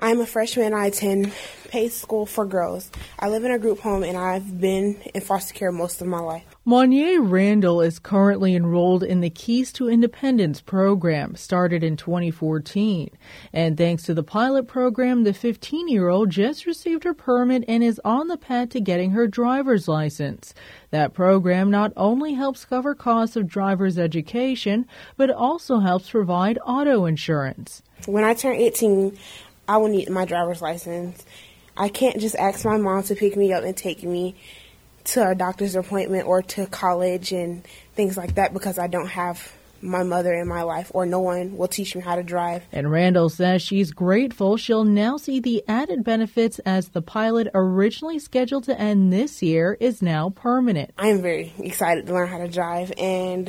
I'm a freshman. I attend Pace School for Girls. I live in a group home, and I've been in foster care most of my life. Monye Randall is currently enrolled in the Keys to Independence program, started in 2014. And thanks to the pilot program, the 15-year-old just received her permit and is on the path to getting her driver's license. That program not only helps cover costs of driver's education, but also helps provide auto insurance. When I turn 18, I will need my driver's license. I can't just ask my mom to pick me up and take me to a doctor's appointment or to college and things like that because I don't have my mother in my life or no one will teach me how to drive. And Randall says she's grateful she'll now see the added benefits as the pilot originally scheduled to end this year is now permanent. I am very excited to learn how to drive, and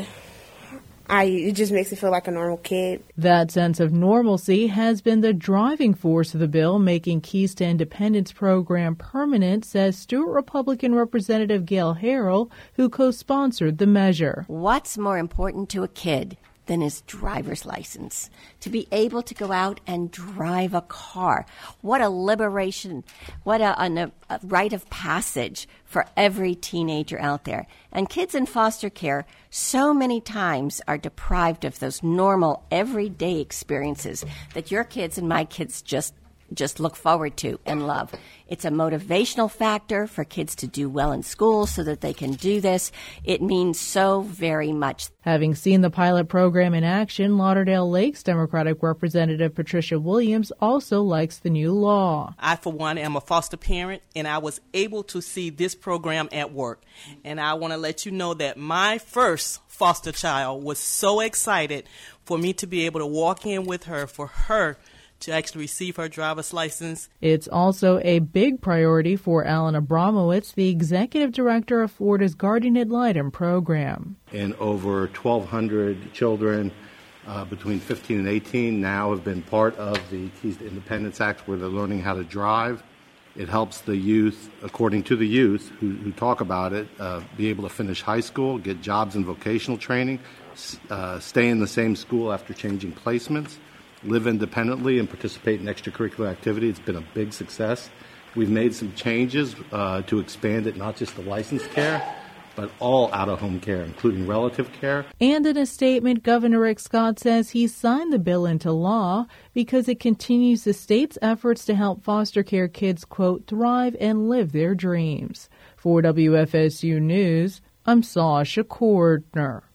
it just makes me feel like a normal kid. That sense of normalcy has been the driving force of the bill making Keys to Independence program permanent, says Stewart Republican Representative Gail Harrell, who co-sponsored the measure. What's more important to a kid than his driver's license? To be able to go out and drive a car. What a liberation, what a rite of passage for every teenager out there. And kids in foster care so many times are deprived of those normal everyday experiences that your kids and my kids just look forward to and love. It's a motivational factor for kids to do well in school so that they can do this. It means so very much. Having seen the pilot program in action, Lauderdale Lakes Democratic Representative Patricia Williams also likes the new law. I, for one, am a foster parent, and I was able to see this program at work. And I want to let you know that my first foster child was so excited for me to be able to walk in with her, for her to actually receive her driver's license. It's also a big priority for Alan Abramowitz, the executive director of Florida's Guardian Ad Litem program. And over 1,200 children between 15 and 18 now have been part of the Keys to Independence Act, where they're learning how to drive. It helps the youth, according to the youth who talk about it, be able to finish high school, get jobs and vocational training, stay in the same school after changing placements, live independently and participate in extracurricular activity. It's been a big success. We've made some changes to expand it, not just to licensed care, but all out-of-home care, including relative care. And in a statement, Governor Rick Scott says he signed the bill into law because it continues the state's efforts to help foster care kids, quote, thrive and live their dreams. For WFSU News, I'm Sasha Cordner.